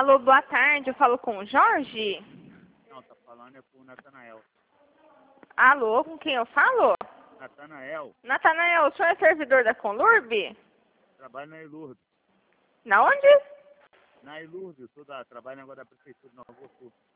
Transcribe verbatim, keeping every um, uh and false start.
Alô, boa tarde, eu falo com o Jorge? Não, tá falando é com o Natanael. Alô, com quem eu falo? Natanael, Natanael, o senhor é servidor da Conlurb? trabalho na Ilurb. Na onde? Na Ilurb, eu sou da, trabalho agora da Prefeitura de Nova Iguaçu.